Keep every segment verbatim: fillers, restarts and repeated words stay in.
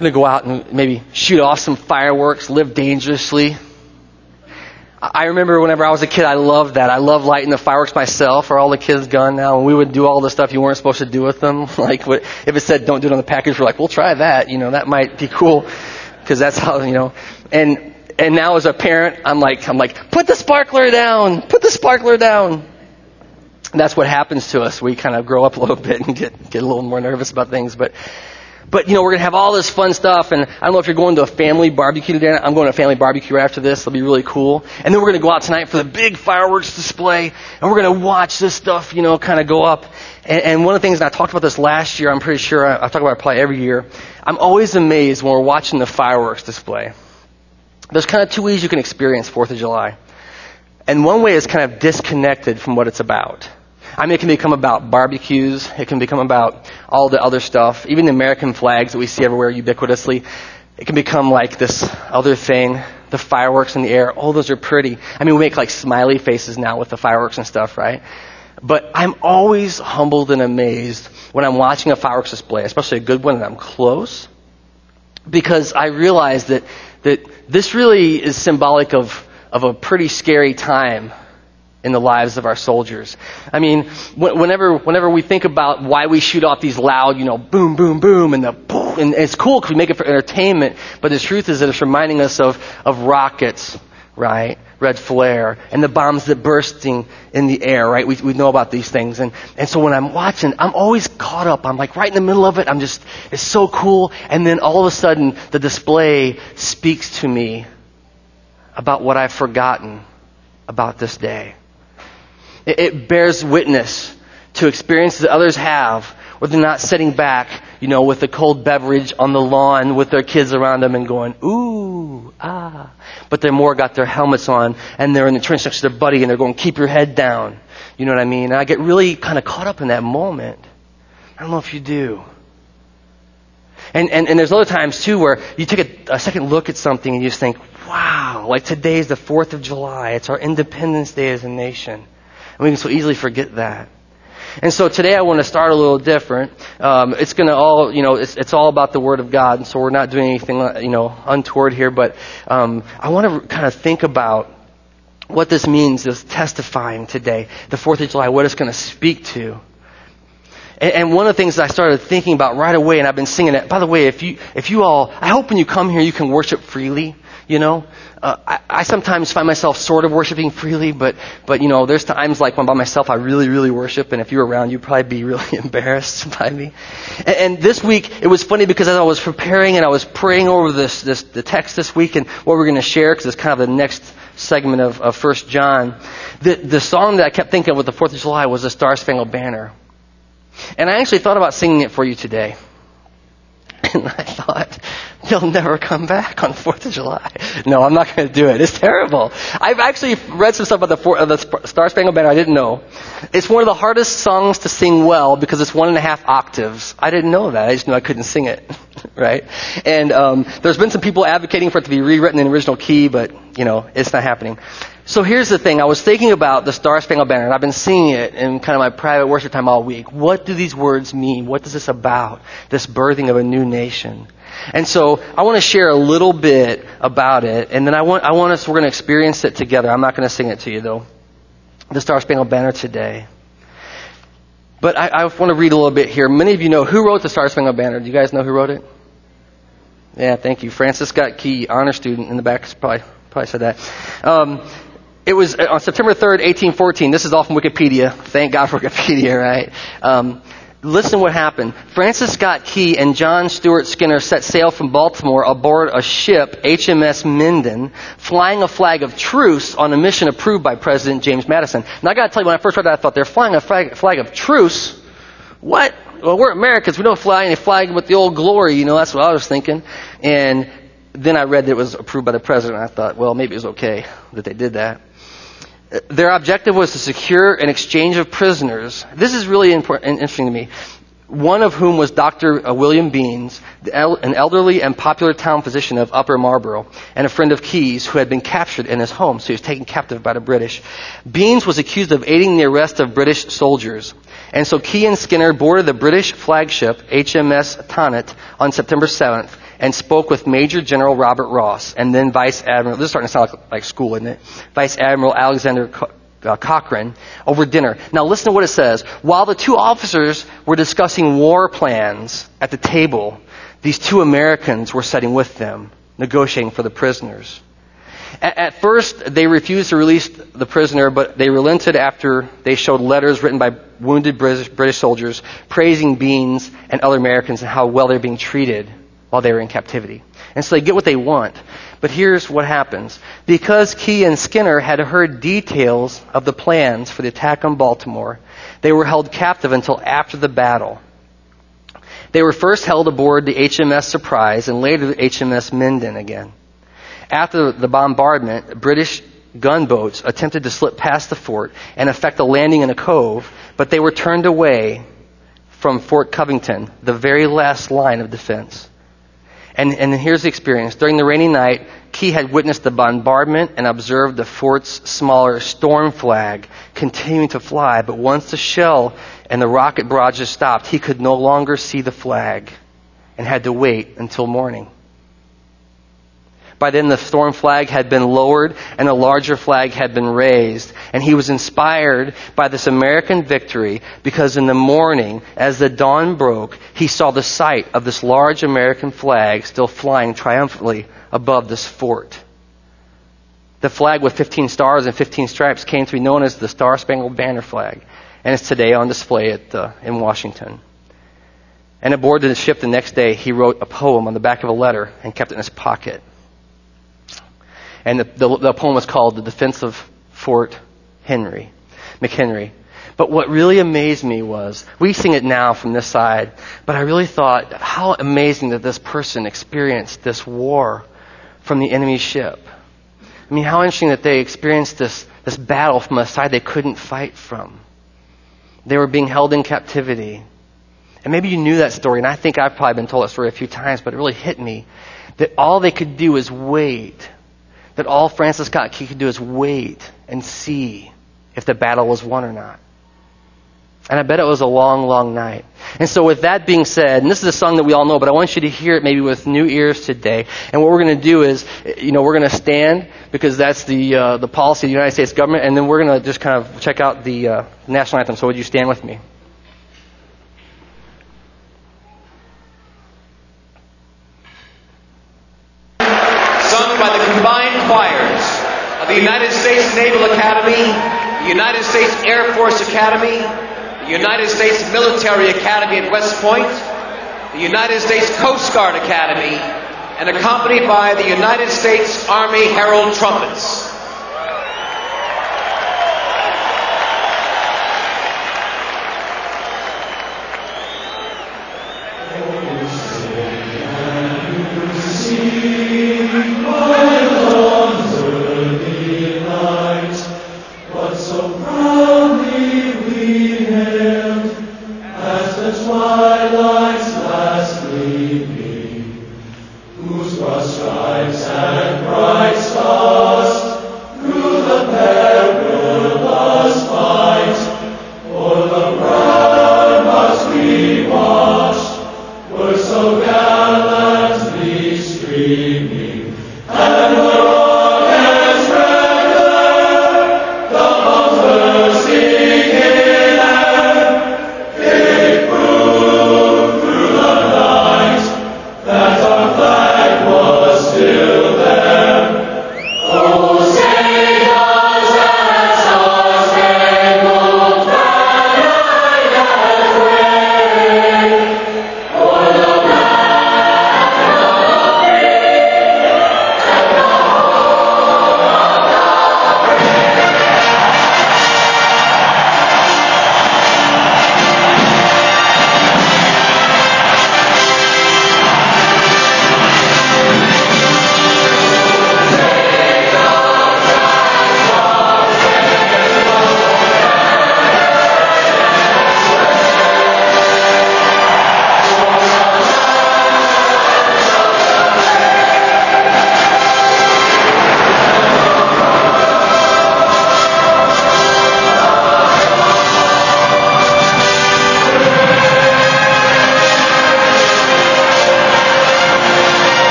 going to go out and maybe shoot off some fireworks, live dangerously. I remember whenever I was a kid, I loved that. I loved lighting the fireworks myself. Are all the kids gone now? And we would do all the stuff you weren't supposed to do with them. Like, what, if it said don't do it on the package, we're like, we'll try that. You know, that might be cool. Because that's how, you know. And and now as a parent, I'm like, I'm like, put the sparkler down. Put the sparkler down. And that's what happens to us. We kind of grow up a little bit and get get a little more nervous about things. But But, you know, we're going to have all this fun stuff, and I don't know if you're going to a family barbecue today. I'm going to a family barbecue after this. It'll be really cool. And then we're going to go out tonight for the big fireworks display, and we're going to watch this stuff, you know, kind of go up. And, and one of the things, and I talked about this last year, I'm pretty sure, I, I talk about it probably every year, I'm always amazed when we're watching the fireworks display. There's kind of two ways you can experience fourth of July. And one way is kind of disconnected from what it's about. I mean, it can become about barbecues. It can become about all the other stuff. Even the American flags that we see everywhere ubiquitously. It can become like this other thing. The fireworks in the air. Oh, those are pretty. I mean, we make like smiley faces now with the fireworks and stuff, right? But I'm always humbled and amazed when I'm watching a fireworks display, especially a good one, and I'm close. Because I realize that, that this really is symbolic of, of a pretty scary time in the lives of our soldiers. I mean, whenever whenever we think about why we shoot off these loud, you know, boom, boom, boom, and the boom, and it's cool because we make it for entertainment, but the truth is that it's reminding us of, of rockets, right? Red flare, and the bombs that bursting in the air, right? We we know about these things. And, and so when I'm watching, I'm always caught up. I'm like right in the middle of it. I'm just, it's so cool. And then all of a sudden, the display speaks to me about what I've forgotten about this day. It bears witness to experiences that others have where they're not sitting back, you know, with a cold beverage on the lawn with their kids around them and going, ooh, ah. But they're more got their helmets on and they're in the trench next to their buddy and they're going, keep your head down. You know what I mean? And I get really kind of caught up in that moment. I don't know if you do. And and, and there's other times, too, where you take a, a second look at something and you just think, wow, like today's the fourth of July. It's our Independence Day as a nation. We can so easily forget that. And so today I want to start a little different. Um, it's going to all, you know, it's, it's all about the Word of God. And so we're not doing anything, you know, untoward here. But um, I want to kind of think about what this means, this testifying today, the fourth of July, what it's going to speak to. And, and one of the things that I started thinking about right away, and I've been singing it. By the way, if you if you all, I hope when you come here you can worship freely. You know, uh, I, I sometimes find myself sort of worshiping freely, but, but you know, there's times like when I'm by myself, I really, really worship, and if you were around, you'd probably be really embarrassed by me. And, and this week, it was funny because as I was preparing and I was praying over this, this the text this week and what we're going to share, because it's kind of the next segment of, of First John, the, the song that I kept thinking of with the fourth of July was the Star Spangled Banner. And I actually thought about singing it for you today. And I thought, you'll never come back on fourth of July. No, I'm not going to do it. It's terrible. I've actually read some stuff about the, four, uh, the Star Spangled Banner I didn't know. It's one of the hardest songs to sing well because it's one and a half octaves. I didn't know that. I just knew I couldn't sing it, right? And um, there's been some people advocating for it to be rewritten in original key, but, you know, it's not happening. So here's the thing. I was thinking about the Star Spangled Banner, and I've been singing it in kind of my private worship time all week. What do these words mean? What is this about? This birthing of a new nation. And so I want to share a little bit about it, and then I want I want us, we're going to experience it together. I'm not going to sing it to you, though. The Star Spangled Banner today. But I, I want to read a little bit here. Many of you know who wrote the Star Spangled Banner. Do you guys know who wrote it? Yeah, thank you. Francis Scott Key, honor student in the back, probably, probably said that. Um, It was on September third, eighteen fourteen. This is all from Wikipedia. Thank God for Wikipedia, right? Um, listen to what happened. Francis Scott Key and John Stuart Skinner set sail from Baltimore aboard a ship, H M S Minden, flying a flag of truce on a mission approved by President James Madison. Now, I got to tell you, when I first read that, I thought, they're flying a flag, flag of truce? What? Well, we're Americans. We don't fly any flag with the old glory. You know, that's what I was thinking. And then I read that it was approved by the president. I thought, well, maybe it was okay that they did that. Their objective was to secure an exchange of prisoners. This is really important and interesting to me. One of whom was Doctor William Beans, an elderly and popular town physician of Upper Marlboro, and a friend of Key's who had been captured in his home, so he was taken captive by the British. Beans was accused of aiding the arrest of British soldiers. And so Key and Skinner boarded the British flagship, H M S Tonnant, on September seventh, and spoke with Major General Robert Ross and then Vice Admiral, this is starting to sound like, like school, isn't it? Vice Admiral Alexander Co- uh, Cochrane over dinner. Now listen to what it says. While the two officers were discussing war plans at the table, these two Americans were sitting with them, negotiating for the prisoners. At, at first, they refused to release the prisoner, but they relented after they showed letters written by wounded British, British soldiers praising Beans and other Americans and how well they're being treated while they were in captivity. And so they get what they want. But here's what happens. Because Key and Skinner had heard details of the plans for the attack on Baltimore, they were held captive until after the battle. They were first held aboard the H M S Surprise and later the H M S Minden again. After the bombardment, British gunboats attempted to slip past the fort and effect a landing in a cove, but they were turned away from Fort Covington, the very last line of defense. And, and here's the experience. During the rainy night, Key had witnessed the bombardment and observed the fort's smaller storm flag continuing to fly. But once the shell and the rocket barrages stopped, he could no longer see the flag and had to wait until morning. By then, the storm flag had been lowered and a larger flag had been raised. And he was inspired by this American victory because in the morning, as the dawn broke, he saw the sight of this large American flag still flying triumphantly above this fort. The flag with fifteen stars and fifteen stripes came to be known as the Star-Spangled Banner flag. And it's today on display at, uh, in Washington. And aboard the ship the next day, he wrote a poem on the back of a letter and kept it in his pocket. And the, the, the poem was called The Defense of Fort Henry, McHenry. But what really amazed me was, we sing it now from this side, but I really thought how amazing that this person experienced this war from the enemy ship. I mean, how interesting that they experienced this, this battle from a side they couldn't fight from. They were being held in captivity. And maybe you knew that story, and I think I've probably been told that story a few times, but it really hit me that all they could do is wait. That all Francis Scott Key could do is wait and see if the battle was won or not. And I bet it was a long, long night. And so with that being said, and this is a song that we all know, but I want you to hear it maybe with new ears today. And what we're going to do is, you know, we're going to stand because that's the uh, the policy of the United States government, and then we're going to just kind of check out the uh, national anthem. So would you stand with me? Sung by the combined choirs of the United States Naval Academy, the United States Air Force Academy, the United States Military Academy at West Point, the United States Coast Guard Academy, and accompanied by the United States Army Herald Trumpets. Whose broad stripes and bright stars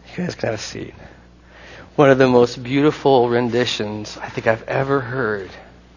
You guys can have a seat. One of the most beautiful renditions I think I've ever heard.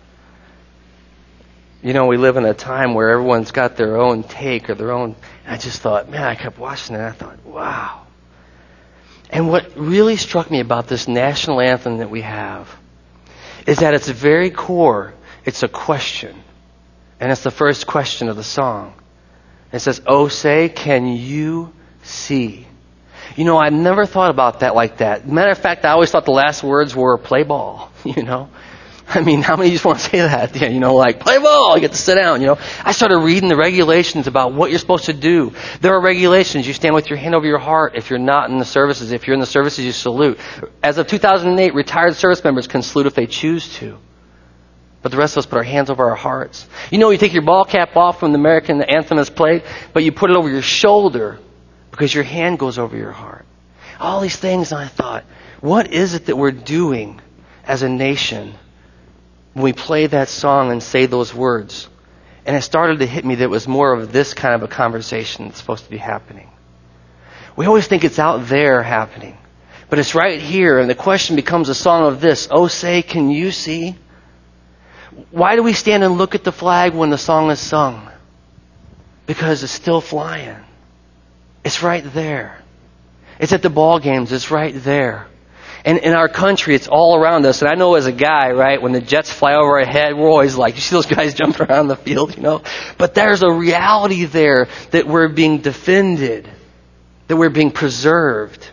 You know, we live in a time where everyone's got their own take or their own... And I just thought, man, I kept watching it and I thought, wow. And what really struck me about this national anthem that we have is that at its very core, it's a question. And it's the first question of the song. It says, "Oh, say, can you see?" You know, I've never thought about that like that. Matter of fact, I always thought the last words were play ball, you know. I mean, how many just want to say that? Yeah, you know, like, play ball, you get to sit down, you know. I started reading the regulations about what you're supposed to do. There are regulations. You stand with your hand over your heart if you're not in the services. If you're in the services, you salute. As of two thousand eight, retired service members can salute if they choose to. But the rest of us put our hands over our hearts. You know, you take your ball cap off when the American anthem is played, but you put it over your shoulder because your hand goes over your heart. All these things, and I thought, what is it that we're doing as a nation when we play that song and say those words? And it started to hit me that it was more of this kind of a conversation that's supposed to be happening. We always think it's out there happening, but it's right here, and the question becomes a song of this: "Oh, say, can you see?" Why do we stand and look at the flag when the song is sung? Because it's still flying. It's right there. It's at the ball games. It's right there. And in our country, it's all around us. And I know as a guy, right, when the Jets fly over our head, we're always like, you see those guys jumping around the field, you know? But there's a reality there that we're being defended, that we're being preserved.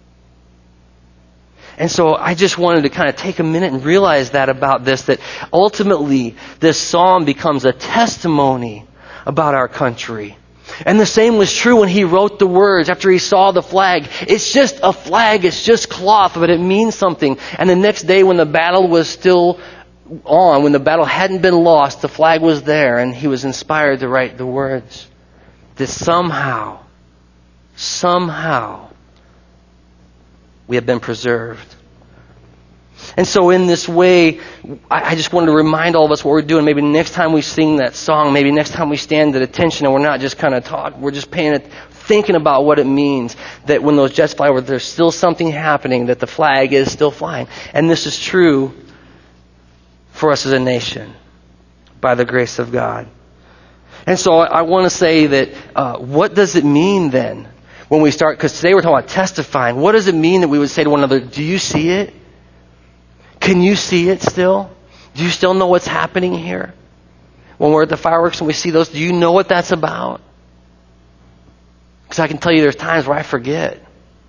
And so I just wanted to kind of take a minute and realize that about this, that ultimately this psalm becomes a testimony about our country. And the same was true when he wrote the words after he saw the flag. It's just a flag, it's just cloth, but it means something. And the next day when the battle was still on, when the battle hadn't been lost, the flag was there, and he was inspired to write the words. That somehow, somehow, we have been preserved. And so in this way, I just wanted to remind all of us what we're doing. Maybe next time we sing that song, maybe next time we stand at attention and we're not just kind of talking, we're just paying it, thinking about what it means that when those jets fly over, there's still something happening, that the flag is still flying. And this is true for us as a nation, by the grace of God. And so I want to say that, uh, what does it mean then? When we start, because today we're talking about testifying. What does it mean that we would say to one another, do you see it? Can you see it still? Do you still know what's happening here? When we're at the fireworks and we see those, do you know what that's about? Because I can tell you there's times where I forget.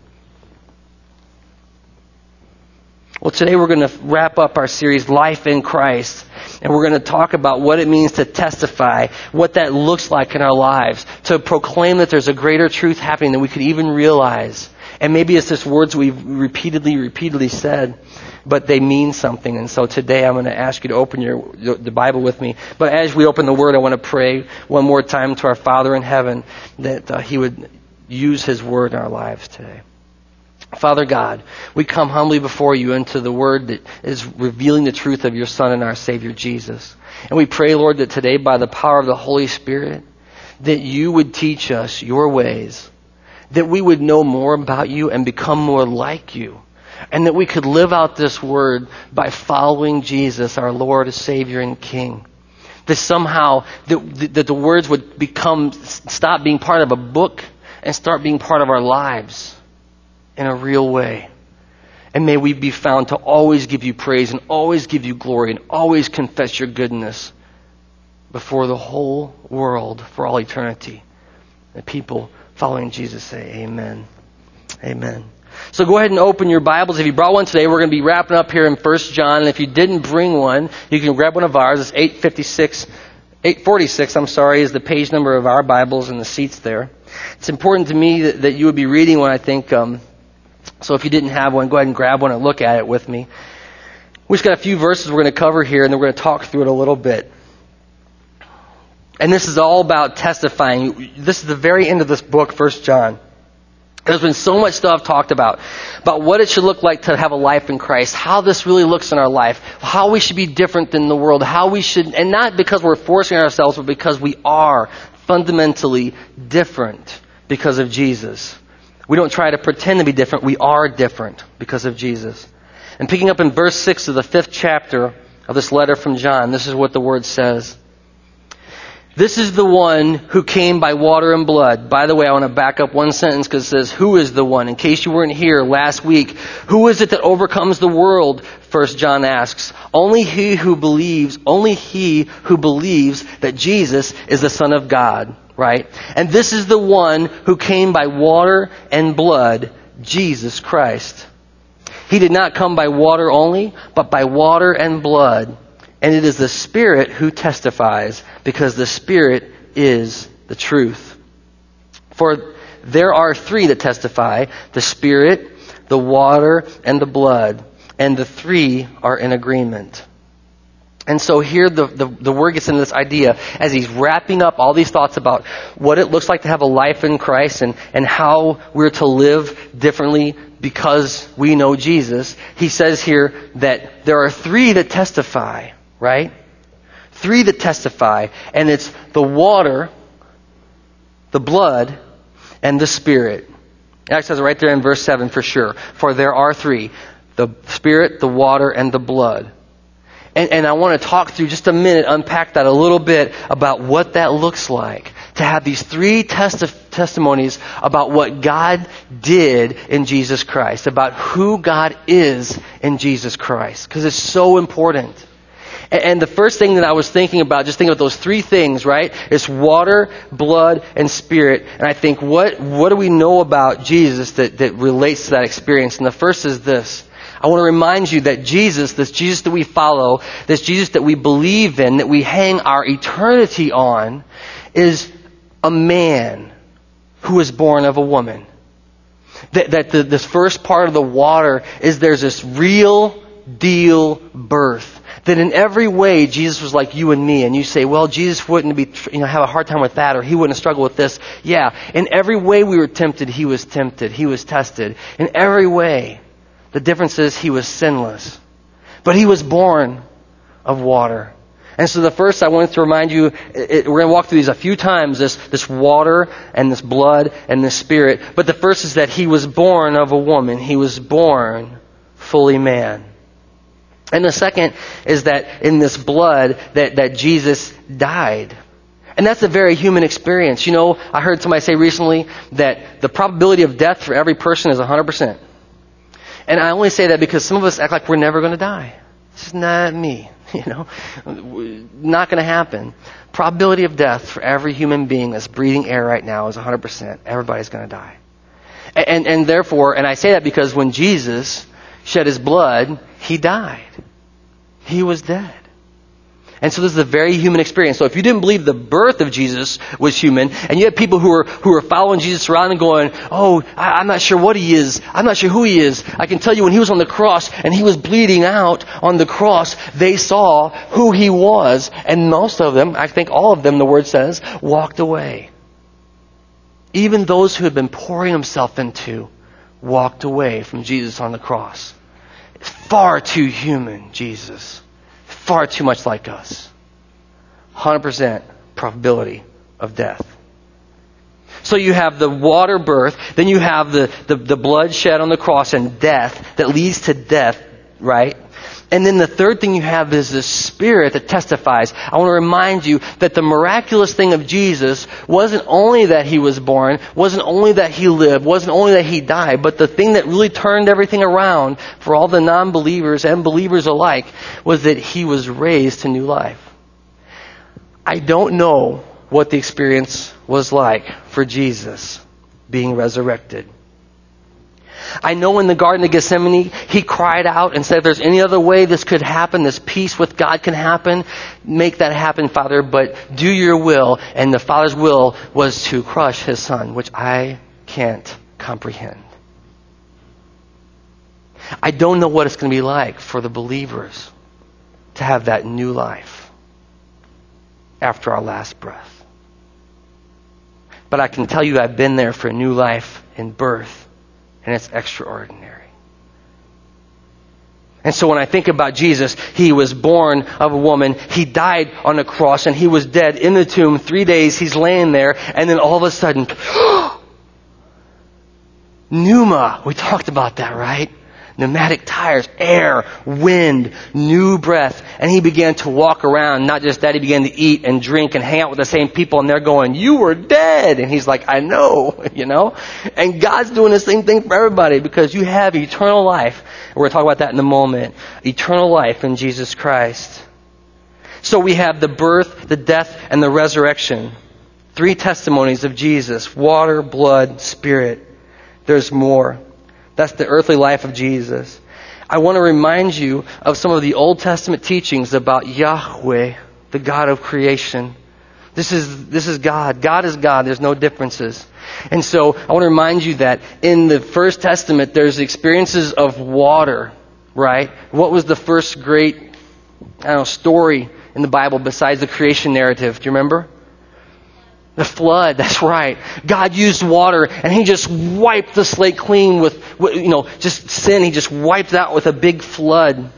Well, today we're going to wrap up our series, Life in Christ. And we're going to talk about what it means to testify, what that looks like in our lives, to proclaim that there's a greater truth happening than we could even realize. And maybe it's just words we've repeatedly, repeatedly said, but they mean something. And so today I'm going to ask you to open your the Bible with me. But as we open the Word, I want to pray one more time to our Father in heaven that uh, He would use His Word in our lives today. Father God, we come humbly before you into the Word that is revealing the truth of your Son and our Savior, Jesus. And we pray, Lord, that today by the power of the Holy Spirit, that you would teach us your ways, that we would know more about you and become more like you, and that we could live out this Word by following Jesus, our Lord, Savior, and King. That somehow that, that the words would become, stop being part of a book and start being part of our lives in a real way. And may we be found to always give you praise and always give you glory and always confess your goodness before the whole world for all eternity. The people following Jesus say amen. Amen. So go ahead and open your Bibles. If you brought one today, we're going to be wrapping up here in First John. And if you didn't bring one, you can grab one of ours. It's eight fifty-six, eight forty-six, I'm sorry, is the page number of our Bibles in the seats there. It's important to me that, that you would be reading one, I think. Um, so if you didn't have one, go ahead and grab one and look at it with me. We've just got a few verses we're going to cover here, and then we're going to talk through it a little bit. And this is all about testifying. This is the very end of this book, First John. There's been so much stuff talked about, about what it should look like to have a life in Christ, how this really looks in our life, how we should be different than the world, how we should, and not because we're forcing ourselves, but because we are fundamentally different because of Jesus. We don't try to pretend to be different. We are different because of Jesus. And picking up in verse six of the fifth chapter of this letter from John, this is what the Word says. This is the one who came by water and blood. By the way, I want to back up one sentence because it says, who is the one? In case you weren't here last week, who is it that overcomes the world? First John asks. Only he who believes, only he who believes that Jesus is the Son of God, right? And this is the one who came by water and blood, Jesus Christ. He did not come by water only, but by water and blood. And it is the Spirit who testifies, because the Spirit is the truth. For there are three that testify, the Spirit, the water, and the blood. And the three are in agreement. And so here the, the, the Word gets into this idea as he's wrapping up all these thoughts about what it looks like to have a life in Christ and, and how we're to live differently because we know Jesus. He says here that there are three that testify. Right? Three that testify. And it's the water, the blood, and the Spirit. It says it right there in verse seven for sure. For there are three. The Spirit, the water, and the blood. And, and I want to talk through just a minute, unpack that a little bit about what that looks like. To have these three testi- testimonies about what God did in Jesus Christ. About who God is in Jesus Christ. Because it's so important. And the first thing that I was thinking about, just thinking about those three things, right? Is water, blood, and Spirit. And I think, what what do we know about Jesus that, that relates to that experience? And the first is this. I want to remind you that Jesus, this Jesus that we follow, this Jesus that we believe in, that we hang our eternity on, is a man who was born of a woman. That, that the, this first part of the water is there's this real deal birth. That in every way, Jesus was like you and me. And you say, well, Jesus wouldn't be, you know, have a hard time with that, or he wouldn't struggle with this. Yeah, in every way we were tempted, he was tempted. He was tested. In every way. The difference is he was sinless. But he was born of water. And so the first I wanted to remind you, it, we're going to walk through these a few times, this, this water and this blood and this Spirit. But the first is that he was born of a woman. He was born fully man. And the second is that in this blood that, that Jesus died. And that's a very human experience. You know, I heard somebody say recently that the probability of death for every person is one hundred percent. And I only say that because some of us act like we're never going to die. This is not me, you know. Not going to happen. Probability of death for every human being that's breathing air right now is one hundred percent. Everybody's going to die. And, and, and therefore, and I say that because when Jesus shed his blood, he died. He was dead. And so this is a very human experience. So if you didn't believe the birth of Jesus was human, and you had people who were who were following Jesus around and going, oh, I, I'm not sure what he is. I'm not sure who he is. I can tell you when he was on the cross and he was bleeding out on the cross, they saw who he was. And most of them, I think all of them, the Word says, walked away. Even those who had been pouring himself into walked away from Jesus on the cross. Far too human, Jesus. Far too much like us. one hundred percent probability of death. So you have the water birth, then you have the, the, the blood shed on the cross and death that leads to death, right? And then the third thing you have is the Spirit that testifies. I want to remind you that the miraculous thing of Jesus wasn't only that he was born, wasn't only that he lived, wasn't only that he died, but the thing that really turned everything around for all the non-believers and believers alike was that he was raised to new life. I don't know what the experience was like for Jesus being resurrected. I know in the Garden of Gethsemane, he cried out and said, if there's any other way this could happen, this peace with God can happen, make that happen, Father, but do your will. And the Father's will was to crush his Son, which I can't comprehend. I don't know what it's going to be like for the believers to have that new life after our last breath. But I can tell you I've been there for a new life in birth. And it's extraordinary. And so when I think about Jesus, he was born of a woman. He died on a cross and he was dead in the tomb. Three days he's laying there. And then all of a sudden, Pneuma. We talked about that, right? Pneumatic tires, air, wind, new breath. And he began to walk around. Not just that, he began to eat and drink and hang out with the same people. And they're going, you were dead. And he's like, I know, you know. And God's doing the same thing for everybody because you have eternal life. And we're going to talk about that in a moment. Eternal life in Jesus Christ. So we have the birth, the death, and the resurrection. Three testimonies of Jesus. Water, blood, spirit. There's more. That's the earthly life of Jesus. I want to remind you of some of the Old Testament teachings about Yahweh, the God of creation. This is, this is God. God is God. There's no differences. And so I want to remind you that in the First Testament, there's experiences of water, right? What was the first great, I don't know, story in the Bible besides the creation narrative? Do you remember? The flood, that's right. God used water and He just wiped the slate clean with, you know, just sin. He just wiped it out with a big flood.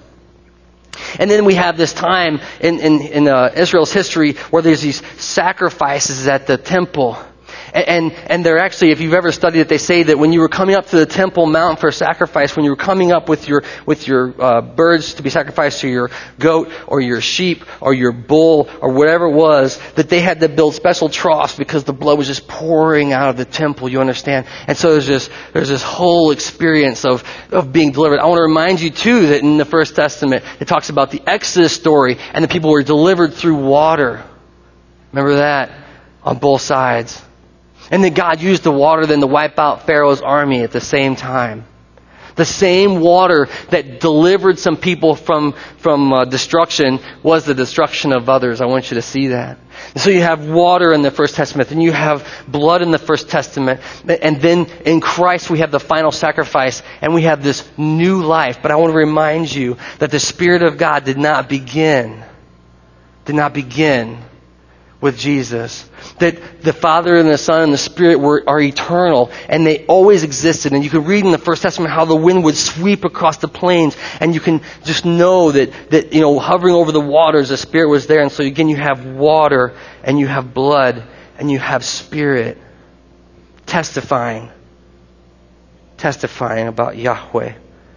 And then we have this time in, in, in uh, Israel's history where there's these sacrifices at the temple. And, and, and they're actually, if you've ever studied it, they say that when you were coming up to the Temple Mount for a sacrifice, when you were coming up with your, with your uh, birds to be sacrificed to your goat or your sheep or your bull or whatever it was, that they had to build special troughs because the blood was just pouring out of the temple, you understand? And so there's this, there's this whole experience of, of being delivered. I want to remind you too that in the First Testament, it talks about the Exodus story and the people were delivered through water. Remember that? On both sides. And then God used the water then to wipe out Pharaoh's army at the same time. The same water that delivered some people from, from uh, destruction was the destruction of others. I want you to see that. And so you have water in the First Testament, and you have blood in the First Testament, and then in Christ we have the final sacrifice, and we have this new life. But I want to remind you that the Spirit of God did not begin, did not begin with Jesus. That the Father and the Son and the Spirit were are eternal and they always existed. And you can read in the First Testament how the wind would sweep across the plains, and you can just know that, that you know, hovering over the waters, the Spirit was there. And so again, you have water and you have blood and you have Spirit testifying, testifying about Yahweh.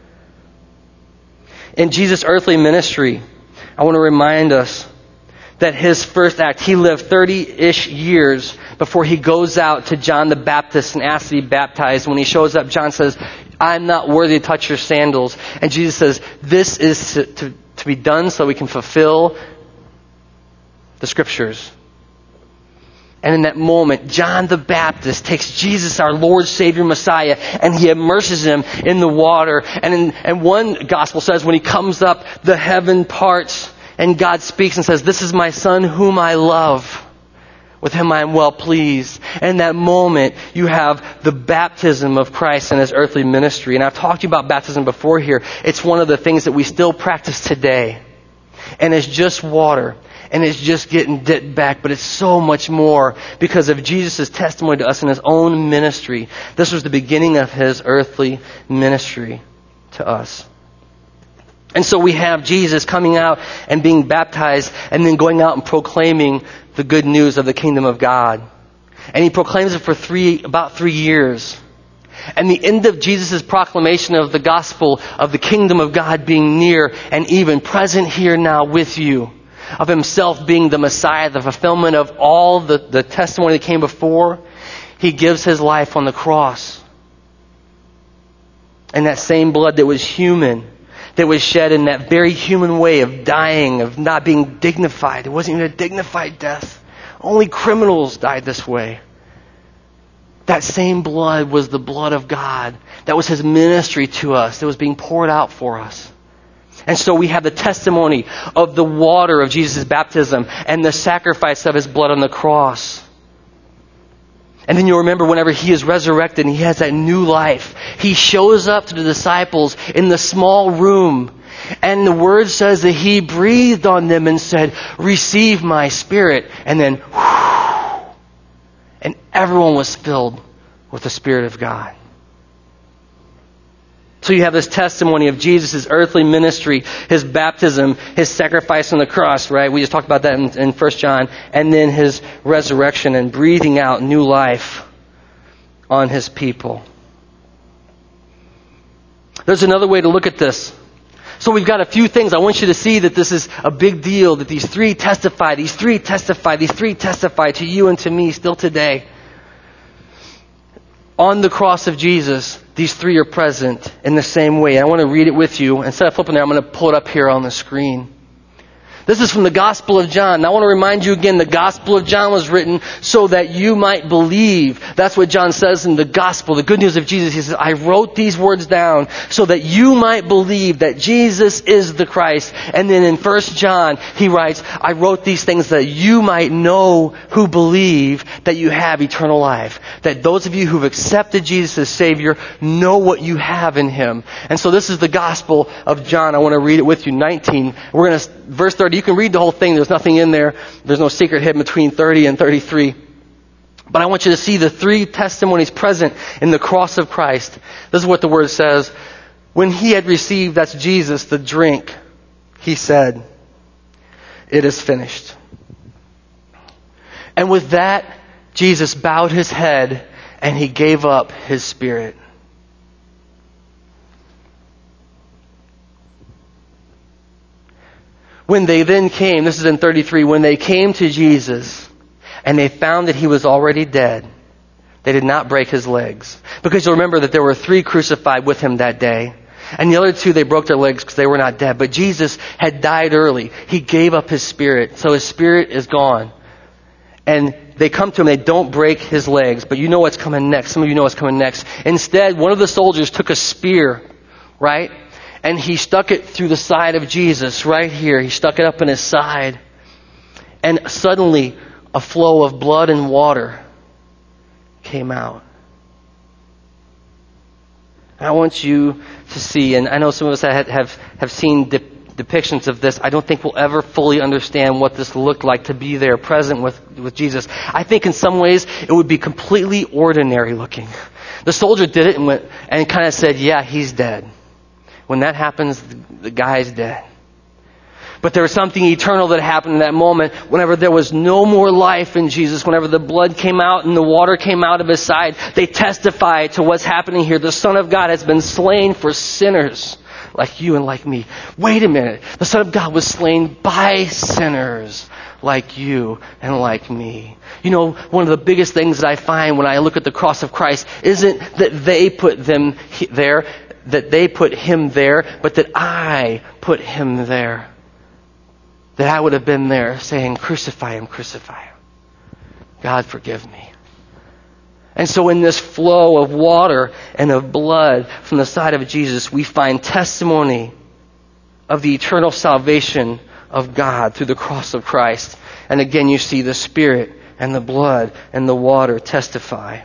In Jesus' earthly ministry, I want to remind us that his first act, he lived thirty-ish years before he goes out to John the Baptist and asks to be baptized. When he shows up, John says, I'm not worthy to touch your sandals. And Jesus says, this is to, to, to be done so we can fulfill the Scriptures. And in that moment, John the Baptist takes Jesus, our Lord, Savior, Messiah, and he immerses him in the water. And, in, and one gospel says when he comes up, the heaven parts, and God speaks and says, this is my Son whom I love. With him I am well pleased. And in that moment, you have the baptism of Christ in his earthly ministry. And I've talked to you about baptism before here. It's one of the things that we still practice today. And it's just water. And it's just getting dipped back. But it's so much more because of Jesus' testimony to us in his own ministry. This was the beginning of his earthly ministry to us. And so we have Jesus coming out and being baptized and then going out and proclaiming the good news of the kingdom of God. And he proclaims it for three, about three years. And the end of Jesus' proclamation of the gospel of the kingdom of God being near and even present here now with you, of himself being the Messiah, the fulfillment of all the, the testimony that came before, he gives his life on the cross. And that same blood that was human, that was shed in that very human way of dying, of not being dignified. It wasn't even a dignified death. Only criminals died this way. That same blood was the blood of God. That was his ministry to us. That was being poured out for us. And so we have the testimony of the water of Jesus' baptism and the sacrifice of his blood on the cross. And then you'll remember whenever he is resurrected and he has that new life, he shows up to the disciples in the small room. And the word says that he breathed on them and said, receive my Spirit. And then, whoosh, and everyone was filled with the Spirit of God. So you have this testimony of Jesus' earthly ministry, his baptism, his sacrifice on the cross, right? We just talked about that in, in First John. And then his resurrection and breathing out new life on his people. There's another way to look at this. So we've got a few things. I want you to see that this is a big deal, that these three testify, these three testify, these three testify to you and to me still today. On the cross of Jesus, these three are present in the same way. I want to read it with you. Instead of flipping there, I'm going to pull it up here on the screen. This is from the Gospel of John. Now, I want to remind you again, the Gospel of John was written so that you might believe. That's what John says in the Gospel, the good news of Jesus. He says, I wrote these words down so that you might believe that Jesus is the Christ. And then in First John, he writes, I wrote these things that you might know who believe that you have eternal life. That those of you who've accepted Jesus as Savior know what you have in Him. And so this is the Gospel of John. I want to read it with you. nineteen. We're going to, verse thirty. You can read the whole thing. There's nothing in there. There's no secret hidden between thirty and thirty-three. But I want you to see the three testimonies present in the cross of Christ. This is what the Word says. When He had received, that's Jesus, the drink, He said, it is finished. And with that, Jesus bowed His head and He gave up His spirit. When they then came, this is in thirty-three, when they came to Jesus and they found that He was already dead, they did not break His legs. Because you'll remember that there were three crucified with Him that day. And the other two, they broke their legs because they were not dead. But Jesus had died early. He gave up His spirit. So His spirit is gone. And they come to Him, they don't break His legs. But you know what's coming next. Some of you know what's coming next. Instead, one of the soldiers took a spear, right? And he stuck it through the side of Jesus right here. He stuck it up in His side. And suddenly a flow of blood and water came out. I want you to see, and I know some of us have, have, have seen de- depictions of this. I don't think we'll ever fully understand what this looked like to be there present with, with Jesus. I think in some ways it would be completely ordinary looking. The soldier did it and went and kind of said, yeah, he's dead. When that happens, the guy's dead. But there was something eternal that happened in that moment whenever there was no more life in Jesus, whenever the blood came out and the water came out of His side. They testify to what's happening here. The Son of God has been slain for sinners like you and like me. Wait a minute. The Son of God was slain by sinners like you and like me. You know, one of the biggest things that I find when I look at the cross of Christ isn't that they put them there, that they put Him there, but that I put Him there. That I would have been there saying, crucify Him, crucify Him. God, forgive me. And so in this flow of water and of blood from the side of Jesus, we find testimony of the eternal salvation of God through the cross of Christ. And again, you see the Spirit and the blood and the water testify.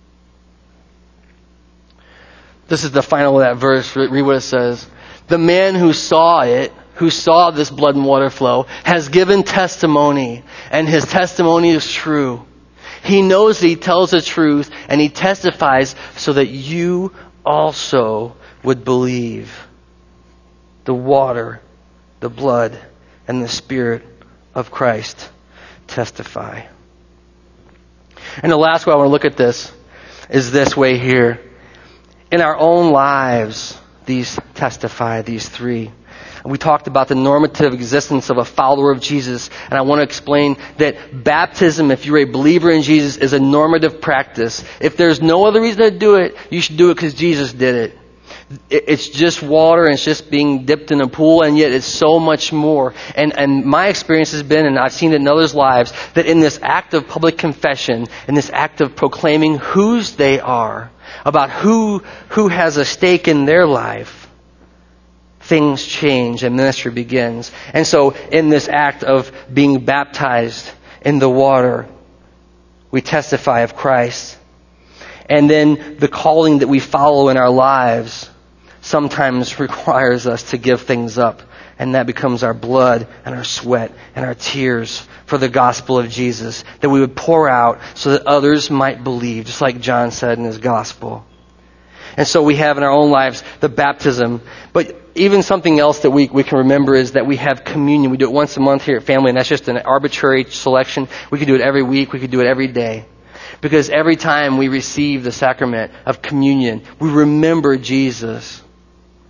This is the final of that verse. Read what it says. The man who saw it, who saw this blood and water flow, has given testimony, and his testimony is true. He knows that he tells the truth, and he testifies so that you also would believe. The water, the blood, and the Spirit of Christ testify. And the last way I want to look at this is this way here. In our own lives, these testify, these three. We talked about the normative existence of a follower of Jesus, and I want to explain that baptism, if you're a believer in Jesus, is a normative practice. If there's no other reason to do it, you should do it because Jesus did it. It's just water and it's just being dipped in a pool, and yet it's so much more. And and my experience has been, and I've seen it in others' lives, that in this act of public confession, in this act of proclaiming whose they are, about who who has a stake in their life, things change and ministry begins. And so in this act of being baptized in the water, we testify of Christ. And then the calling that we follow in our lives sometimes requires us to give things up. And that becomes our blood and our sweat and our tears for the gospel of Jesus, that we would pour out so that others might believe, just like John said in his gospel. And so we have in our own lives the baptism. But even something else that we, we can remember is that we have communion. We do it once a month here at Family, and that's just an arbitrary selection. We could do it every week. We could do it every day. Because every time we receive the sacrament of communion, we remember Jesus.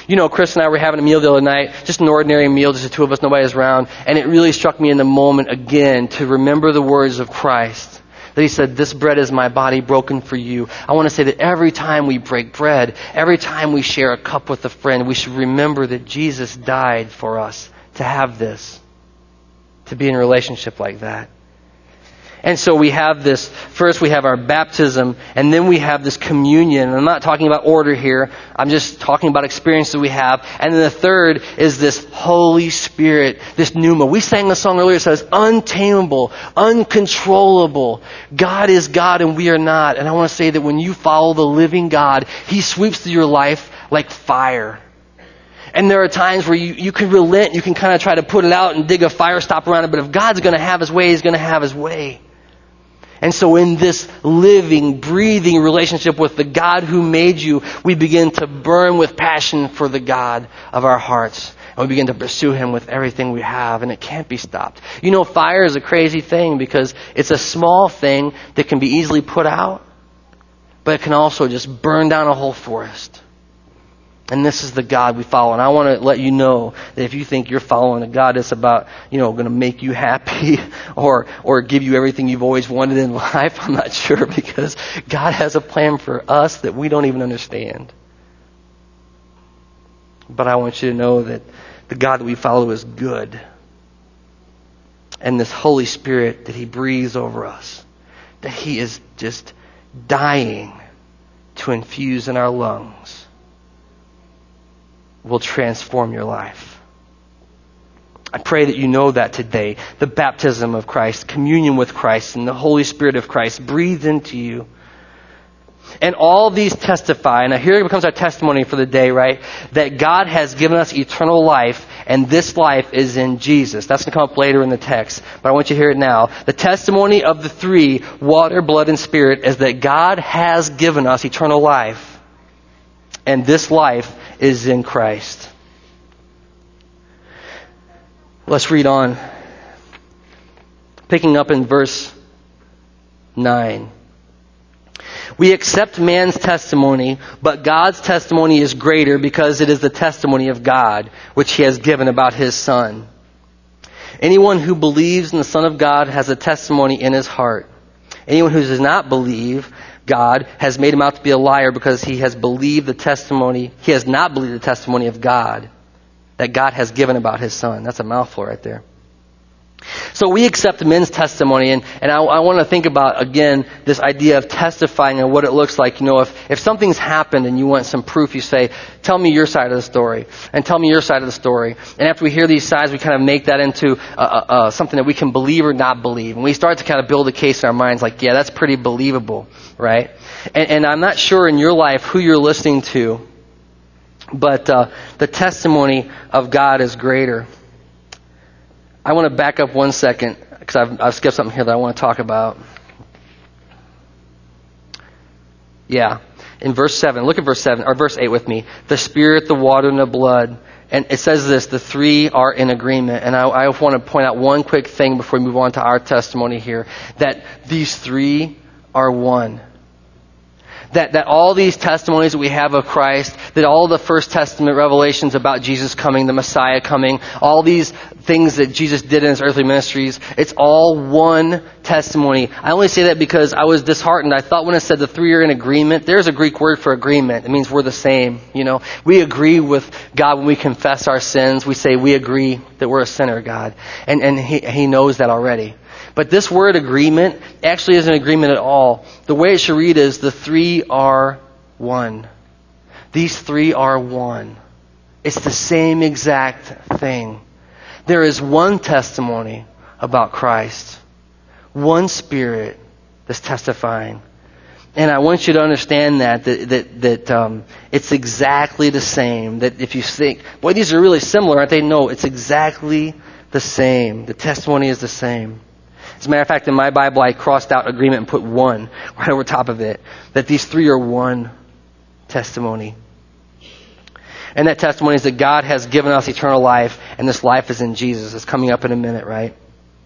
You know, Chris and I were having a meal the other night, just an ordinary meal, just the two of us, nobody was around, and it really struck me in the moment again to remember the words of Christ. That he said, this bread is my body broken for you. I want to say that every time we break bread, every time we share a cup with a friend, we should remember that Jesus died for us to have this, to be in a relationship like that. And so we have this, first we have our baptism, and then we have this communion. And I'm not talking about order here. I'm just talking about experiences we have. And then the third is this Holy Spirit, this pneuma. We sang the song earlier, it says, untamable, uncontrollable. God is God and we are not. And I want to say that when you follow the living God, He sweeps through your life like fire. And there are times where you, you can relent, you can kind of try to put it out and dig a fire stop around it, but if God's going to have His way, He's going to have His way. And so in this living, breathing relationship with the God who made you, we begin to burn with passion for the God of our hearts. And we begin to pursue Him with everything we have, and it can't be stopped. You know, fire is a crazy thing because it's a small thing that can be easily put out, but it can also just burn down a whole forest. And this is the God we follow. And I want to let you know that if you think you're following a God that's about, you know, going to make you happy or or give you everything you've always wanted in life, I'm not sure, because God has a plan for us that we don't even understand. But I want you to know that the God that we follow is good. And this Holy Spirit that He breathes over us, that He is just dying to infuse in our lungs, will transform your life. I pray that you know that today. The baptism of Christ, communion with Christ, and the Holy Spirit of Christ breathed into you. And all these testify, and here becomes our testimony for the day, right? That God has given us eternal life, and this life is in Jesus. That's going to come up later in the text, but I want you to hear it now. The testimony of the three, water, blood, and spirit, is that God has given us eternal life, and this life is in Christ. Let's read on. Picking up in verse nine. We accept man's testimony, but God's testimony is greater because it is the testimony of God, which He has given about His Son. Anyone who believes in the Son of God has a testimony in his heart. Anyone who does not believe God has made him out to be a liar because he has believed the testimony, he has not believed the testimony of God that God has given about His Son. That's a mouthful right there. So we accept men's testimony, and, and I, I want to think about, again, this idea of testifying and what it looks like. You know, if, if something's happened and you want some proof, you say, tell me your side of the story, and tell me your side of the story. And after we hear these sides, we kind of make that into uh, uh, something that we can believe or not believe. And we start to kind of build a case in our minds like, yeah, that's pretty believable, right? And, and I'm not sure in your life who you're listening to, but uh, the testimony of God is greater. I want to back up one second because I've, I've skipped something here that I want to talk about. Yeah. In verse seven, look at verse seven, or verse eight with me. The Spirit, the water, and the blood. And it says this, the three are in agreement. And I, I want to point out one quick thing before we move on to our testimony here. That these three are one. That, that all these testimonies that we have of Christ, that all the First Testament revelations about Jesus coming, the Messiah coming, all these things that Jesus did in His earthly ministries, it's all one testimony. I only say that because I was disheartened. I thought when it said the three are in agreement, there's a Greek word for agreement. It means we're the same. You know, we agree with God when we confess our sins. We say we agree that we're a sinner, God. And, and he, he knows that already. But this word agreement actually isn't agreement at all. The way it should read is the three are one. These three are one. It's the same exact thing. There is one testimony about Christ. One Spirit that's testifying. And I want you to understand that, that, that, that um, it's exactly the same. That if you think, boy, these are really similar, aren't they? No, it's exactly the same. The testimony is the same. As a matter of fact, in my Bible, I crossed out agreement and put one right over top of it. That these three are one testimony. And that testimony is that God has given us eternal life, and this life is in Jesus. It's coming up in a minute, right?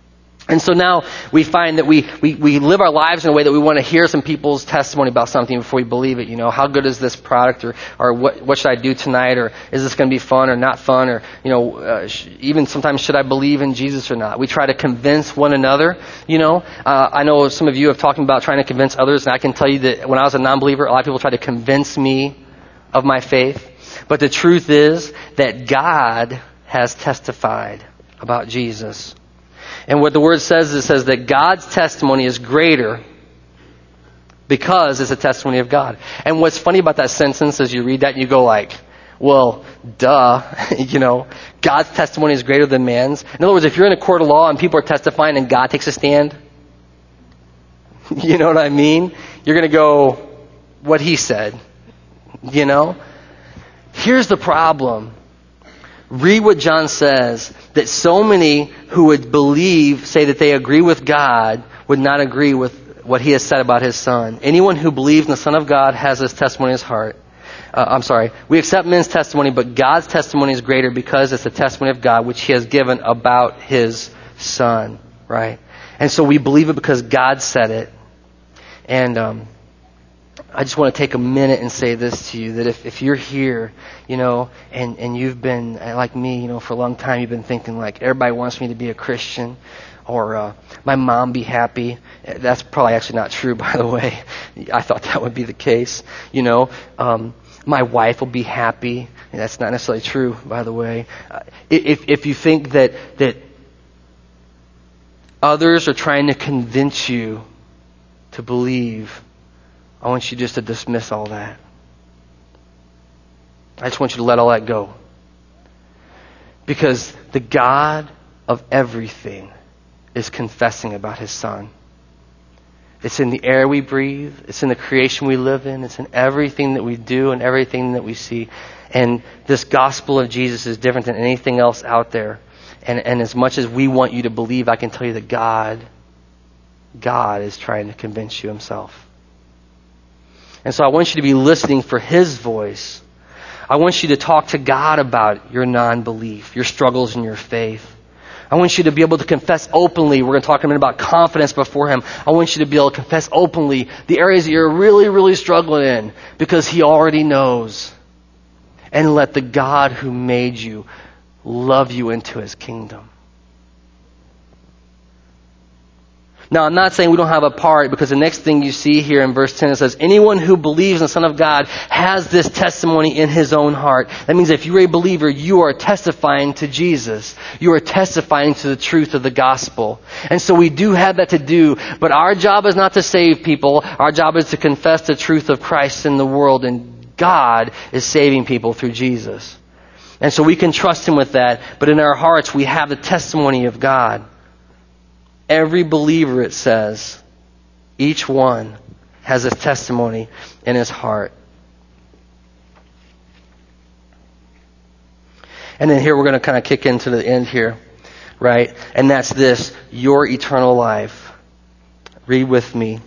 And so now we find that we, we, we live our lives in a way that we want to hear some people's testimony about something before we believe it. You know, how good is this product, or, or what, what should I do tonight, or is this going to be fun or not fun, or, you know, uh, sh- even sometimes should I believe in Jesus or not? We try to convince one another, you know. Uh, I know some of you have talked about trying to convince others, and I can tell you that when I was a non-believer, a lot of people tried to convince me of my faith. But the truth is that God has testified about Jesus. And what the word says, it says that God's testimony is greater because it's a testimony of God. And what's funny about that sentence is you read that and you go like, well, duh, you know, God's testimony is greater than man's. In other words, if you're in a court of law and people are testifying and God takes a stand, you know what I mean? You're going to go, what he said, you know? Here's the problem. Read what John says, that so many who would believe, say that they agree with God, would not agree with what he has said about his Son. Anyone who believes in the Son of God has this testimony in his heart. Uh, I'm sorry. We accept men's testimony, but God's testimony is greater because it's the testimony of God, which he has given about his Son, right? And so we believe it because God said it. And um, I just want to take a minute and say this to you, that if, if you're here, you know, and, and you've been, like me, you know, for a long time, you've been thinking like, everybody wants me to be a Christian, or uh, my mom be happy. That's probably actually not true, by the way. I thought that would be the case. You know, um, my wife will be happy. That's not necessarily true, by the way. Uh, if, if you think that, that others are trying to convince you to believe, I want you just to dismiss all that. I just want you to let all that go. Because the God of everything is confessing about his Son. It's in the air we breathe. It's in the creation we live in. It's in everything that we do and everything that we see. And this gospel of Jesus is different than anything else out there. And, and as much as we want you to believe, I can tell you that God, God is trying to convince you himself. And so I want you to be listening for his voice. I want you to talk to God about your non-belief, your struggles in your faith. I want you to be able to confess openly. We're going to talk a minute about confidence before him. I want you to be able to confess openly the areas that you're really, really struggling in, because he already knows. And let the God who made you love you into his kingdom. Now, I'm not saying we don't have a part, because the next thing you see here in verse ten, it says, anyone who believes in the Son of God has this testimony in his own heart. That means if you're a believer, you are testifying to Jesus. You are testifying to the truth of the gospel. And so we do have that to do, but our job is not to save people. Our job is to confess the truth of Christ in the world, and God is saving people through Jesus. And so we can trust him with that, but in our hearts we have the testimony of God. Every believer, it says, each one has a testimony in his heart. And then here we're going to kind of kick into the end here, right? And that's this, your eternal life. Read with me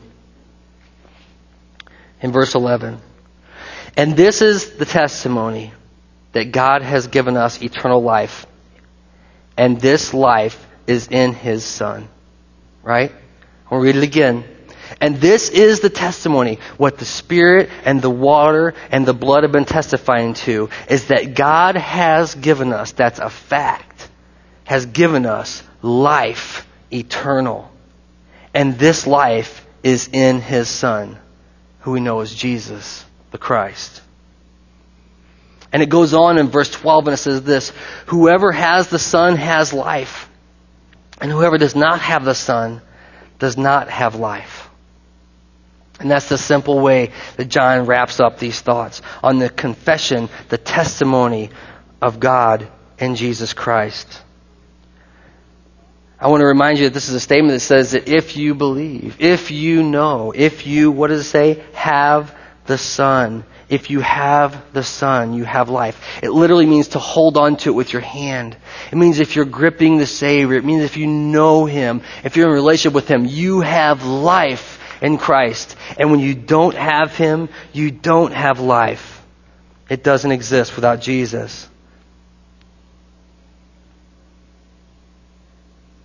in verse eleven. And this is the testimony, that God has given us eternal life. And this life is in his Son. Right? I'll read it again. And this is the testimony, what the Spirit and the water and the blood have been testifying to, is that God has given us, that's a fact, has given us life eternal. And this life is in his Son, who we know as Jesus the Christ. And it goes on in verse twelve, and it says this, whoever has the Son has life. And whoever does not have the Son does not have life. And that's the simple way that John wraps up these thoughts on the confession, the testimony of God in Jesus Christ. I want to remind you that this is a statement that says that if you believe, if you know, if you, what does it say? Have the Son. If you have the Son, you have life. It literally means to hold on to it with your hand. It means if you're gripping the Savior. It means if you know him, if you're in a relationship with him, you have life in Christ. And when you don't have him, you don't have life. It doesn't exist without Jesus.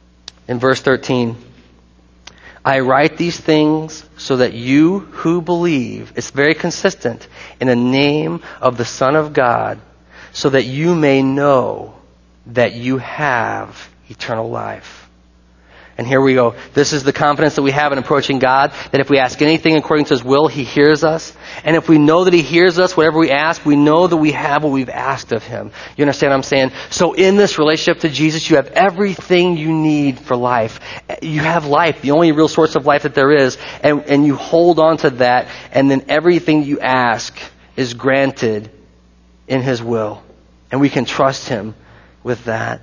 In verse thirteen, I write these things so that you who believe, it's very consistent, in the name of the Son of God, so that you may know that you have eternal life. And here we go. This is the confidence that we have in approaching God, that if we ask anything according to His will, He hears us. And if we know that He hears us, whatever we ask, we know that we have what we've asked of Him. You understand what I'm saying? So in this relationship to Jesus, you have everything you need for life. You have life, the only real source of life that there is. And, and you hold on to that, and then everything you ask is granted in His will. And we can trust Him with that.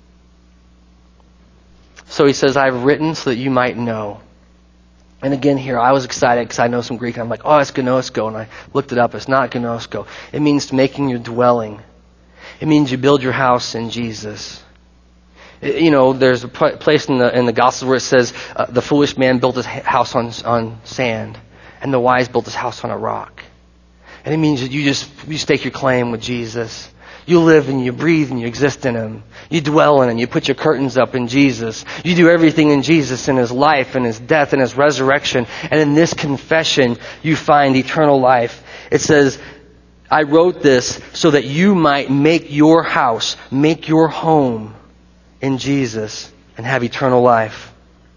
So he says, I've written so that you might know. And again here, I was excited because I know some Greek. And I'm like, oh, it's gnosko. And I looked it up. It's not gnosko. It means making your dwelling. It means you build your house in Jesus. It, you know, there's a place in the in the Gospels where it says, uh, the foolish man built his house on on sand, and the wise built his house on a rock. And it means that you just you stake your claim with Jesus. You live and you breathe and you exist in Him. You dwell in Him. You put your curtains up in Jesus. You do everything in Jesus, in His life, in His death, in His resurrection. And in this confession, you find eternal life. It says, I wrote this so that you might make your house, make your home in Jesus and have eternal life.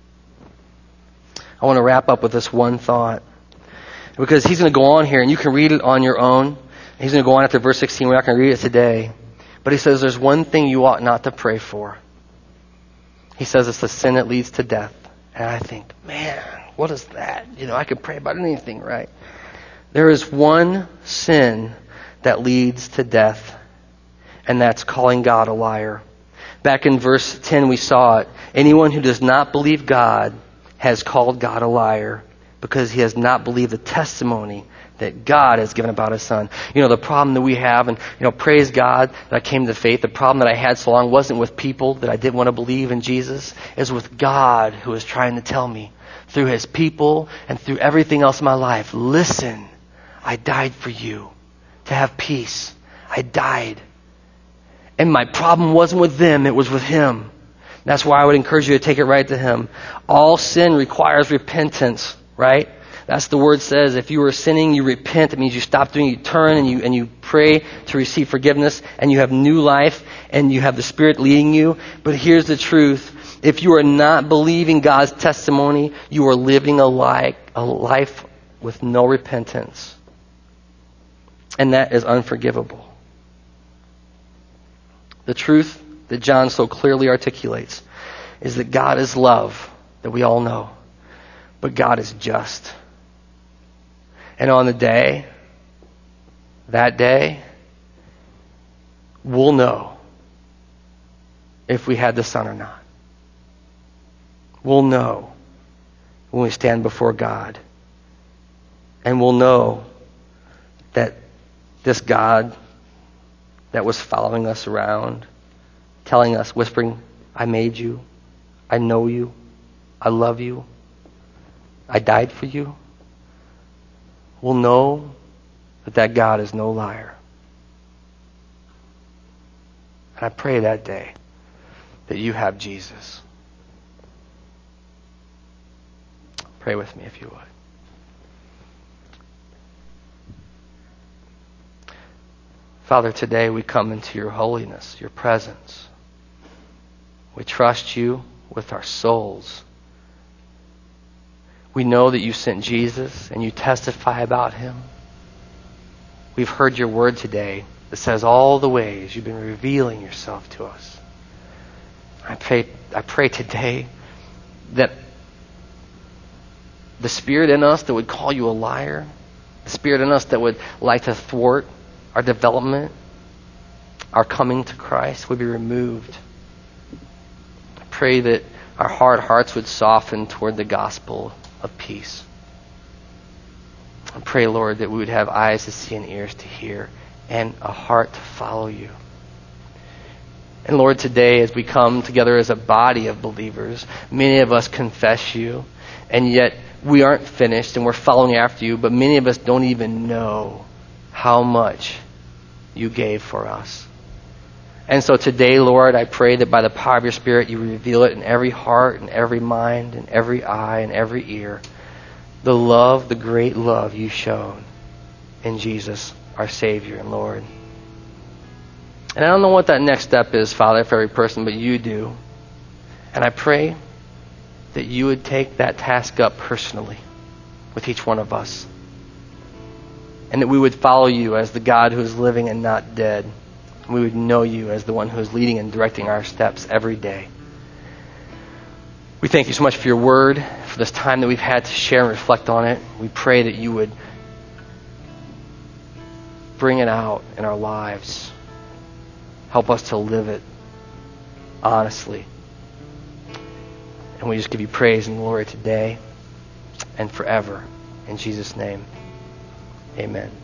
I want to wrap up with this one thought. Because he's going to go on here, and you can read it on your own. He's going to go on after verse sixteen. We're not going to read it today. But he says there's one thing you ought not to pray for. He says it's the sin that leads to death. And I think, man, what is that? You know, I could pray about anything, right? There is one sin that leads to death, and that's calling God a liar. Back in verse ten, we saw it. Anyone who does not believe God has called God a liar because he has not believed the testimony that God has given about His Son. You know, the problem that we have, and, you know, praise God that I came to faith. The problem that I had so long wasn't with people that I didn't want to believe in Jesus. It was with God who was trying to tell me through His people and through everything else in my life, listen, I died for you to have peace. I died. And my problem wasn't with them, it was with Him. That's why I would encourage you to take it right to Him. All sin requires repentance, right? That's the word says. If you are sinning, you repent. It means you stop doing, you turn and you and you pray to receive forgiveness, and you have new life, and you have the Spirit leading you. But here's the truth. If you are not believing God's testimony, you are living a life, a life with no repentance. And that is unforgivable. The truth that John so clearly articulates is that God is love, that we all know. But God is just. And on the day, that day, we'll know if we had the Son or not. We'll know when we stand before God. And we'll know that this God that was following us around, telling us, whispering, I made you, I know you, I love you, I died for you. We'll know that that God is no liar. And I pray that day that you have Jesus. Pray with me if you would. Father, today we come into your holiness, your presence. We trust you with our souls. We know that you sent Jesus and you testify about him. We've heard your word today that says all the ways you've been revealing yourself to us. I pray, I pray today that the spirit in us that would call you a liar, the spirit in us that would like to thwart our development, our coming to Christ, would be removed. I pray that our hard hearts would soften toward the gospel of peace. I pray, Lord, that we would have eyes to see and ears to hear and a heart to follow you. And Lord, today as we come together as a body of believers, many of us confess you, and yet we aren't finished and we're following after you, but many of us don't even know how much you gave for us. And so today, Lord, I pray that by the power of your Spirit, you reveal it in every heart and every mind and every eye and every ear. The love, the great love you've shown in Jesus, our Savior and Lord. And I don't know what that next step is, Father, for every person, but you do. And I pray that you would take that task up personally with each one of us. And that we would follow you as the God who is living and not dead. And we would know you as the one who is leading and directing our steps every day. We thank you so much for your word, for this time that we've had to share and reflect on it. We pray that you would bring it out in our lives. Help us to live it honestly. And we just give you praise and glory today and forever. In Jesus' name, amen.